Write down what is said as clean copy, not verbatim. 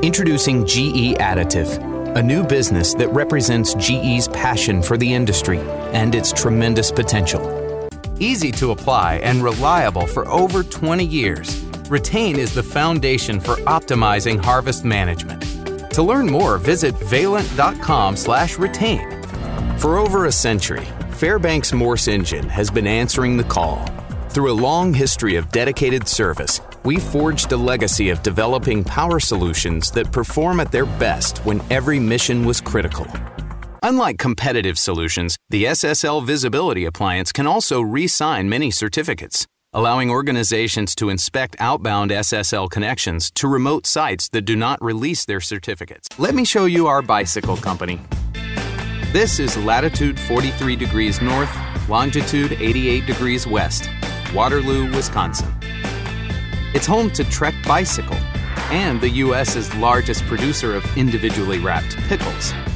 Introducing GE Additive, a new business that represents GE's passion for the industry and its tremendous potential. Easy to apply and reliable for over 20 years, Retain is the foundation for optimizing harvest management. To learn more, visit valent.com/retain. For over a century, Fairbanks Morse Engine has been answering the call. Through a long history of dedicated service, we forged a legacy of developing power solutions that perform at their best when every mission was critical. Unlike competitive solutions, the SSL Visibility Appliance can also re-sign many certificates, allowing organizations to inspect outbound SSL connections to remote sites that do not release their certificates. Let me show you our bicycle company. This is latitude 43 degrees north, longitude 88 degrees west, Waterloo, Wisconsin. It's home to Trek Bicycle and the U.S.'s largest producer of individually wrapped pickles.